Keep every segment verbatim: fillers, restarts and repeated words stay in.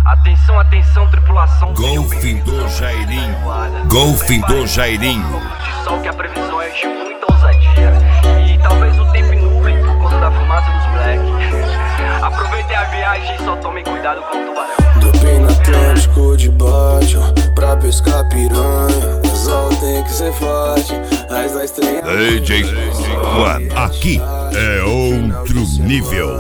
Atenção, atenção, tripulação. Golfe do Jairinho. Golfe do Jairinho. De sol que a previsão é de muita ousadia. E talvez o tempo nuble por conta da fumaça dos black. Aproveitem a viagem e só tomem cuidado com o tubarão. Dropei no Atlântico de baixo pra pescar piranha. O sol tem que ser forte, as da estreia. D J Juan, aqui é outro nível.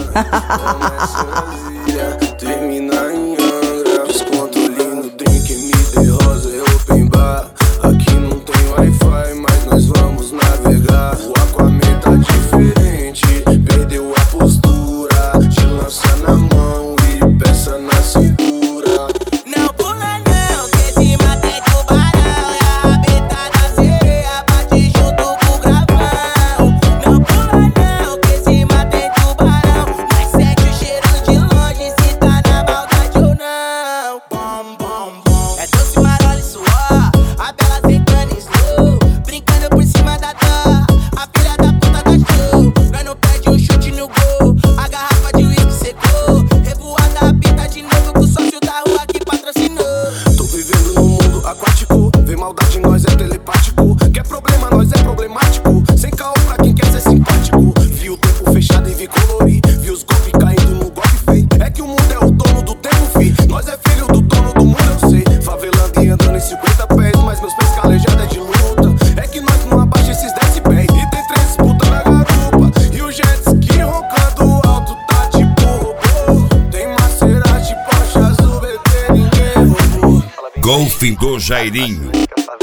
Termina em Angra, desconto lindo, drink, me dê rosa, é open bar. Aqui não tem Wi-Fi, mas nós vamos navegar. O Aquaman tá diferente, perdeu a postura. Te lança na mão e peça na cintura. Não pula não, que esse mata é tubarão. É a rabeta da sereia, bate junto com o gravão. Não pula não, que esse mata é tubarão. Mas sente o cheiro de longe se tá na maldade ou não. Bom, bom, bom. É doce, marola e suor, a bela sentando em slow, brincando por cima da dor, a filha da puta da show. Nós não perde um chute no gol, a garrafa de uísque secou. Revoada a pita de novo com o sócio da rua que patrocinou. Tô vivendo num mundo aquático, vê maldade em nós é telepático. Quer problema, nós é problemático. Sem caô pra quem quer ser simpático. Vi o tempo fechado e vi colorir, vi os golpes caindo no golpe feio. É que o mundo é o dono do tempo, fi. Nós é filho do dono do mundo, eu sei. Favelando e andando em cinquenta pés, mas meus pés calejados é de luta. É que nós não abaixa esses decibéis. E tem três disputas na garupa, e o jet ski roncando alto tá tipo robô. Tem Maserati, Porsche azul, bebê, ninguém roubou. Golfe do Jairinho.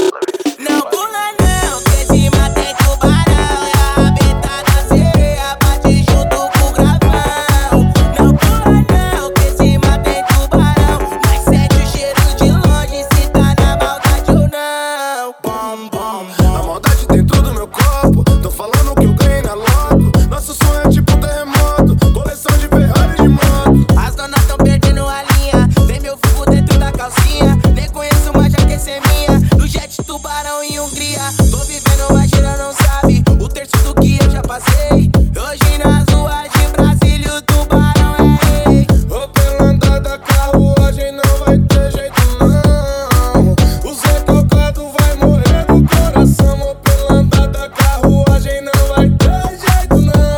Não pula não, que esse mata é tubarão. É a rabeta da sereia, bate junto com o gravão. Não pula não, que esse mata é tubarão. Mas sente o cheiro de longe se tá na maldade ou não. Bom, bom, bom. A maldade dentro do meu corpo, tô falando que eu ganhei na loto. Nosso sonho é tipo terremoto, coleção de Ferrari de moto. As donas tão perdendo a linha, tem meu fogo dentro da calcinha. Nem conheço, mas já quer ser minha. No jet tubarão em Hungria, tô vivendo, mas gira não sabe o terço do que eu já passei. Hoje nas ruas de Brasília o tubarão é rei. Ô, pela andada, carruagem não vai ter jeito não. O Zé Calcado vai morrer do coração. Ô, pela andada, carruagem não vai ter jeito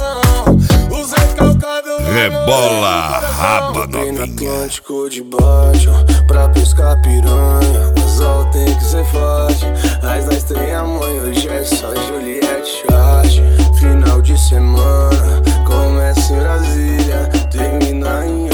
não. O Zé Calcado vai Rebola morrer do coração. raba Dropei no novinha. Atlântico de baixo pra pescar piranha. O sol tem que ser forte, as da estreia mãe. Hoje é só Juliette Chart. Final de semana começa em Brasília, termina em